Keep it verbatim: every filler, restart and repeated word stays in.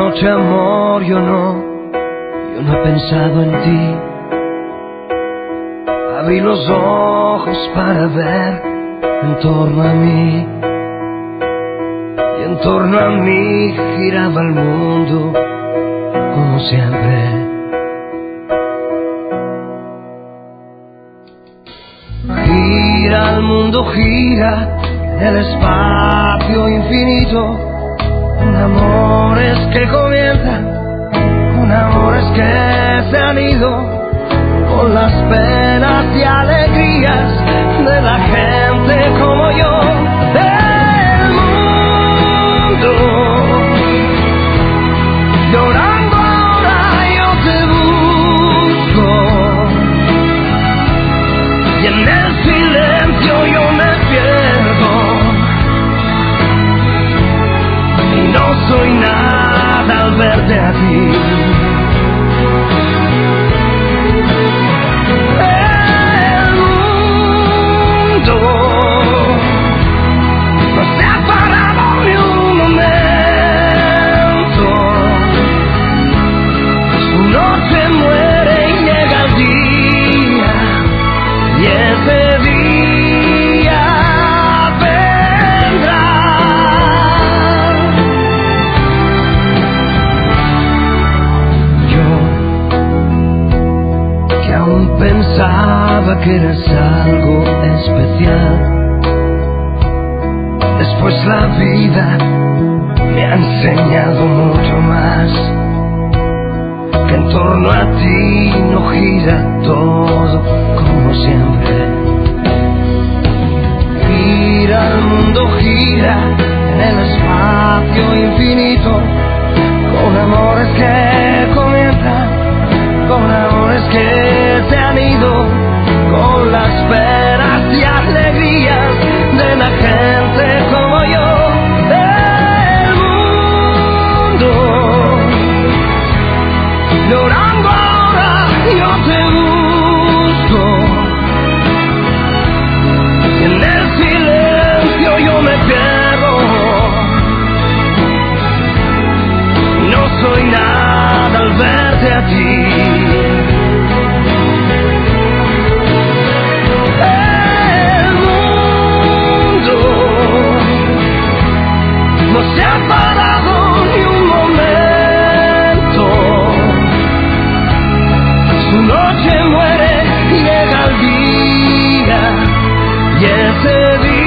noche, amor, yo no, yo no he pensado en ti. Abrí los ojos para ver en torno a mí, y en torno a mí giraba el mundo como siempre. Gira el mundo, gira en el espacio infinito, con amores que comienzan, con amores que se han ido, con las penas y alegrías de la gente como yo, del mundo. Llorando ahora yo te busco, y en el silencio yo me pierdo, y no soy nada al verte a ti. Pensaba que eras algo especial, después la vida me ha enseñado mucho más, que en torno a ti no gira todo como siempre. Gira el mundo, gira en el espacio infinito, con amores que comienzan, con amores que se han ido, con las penas y alegrías de la gente como yo, del mundo. Llorando ahora yo te busco, y en el silencio yo me pierdo, no soy nada al verte a ti. Noche muere, llega el día, y ese día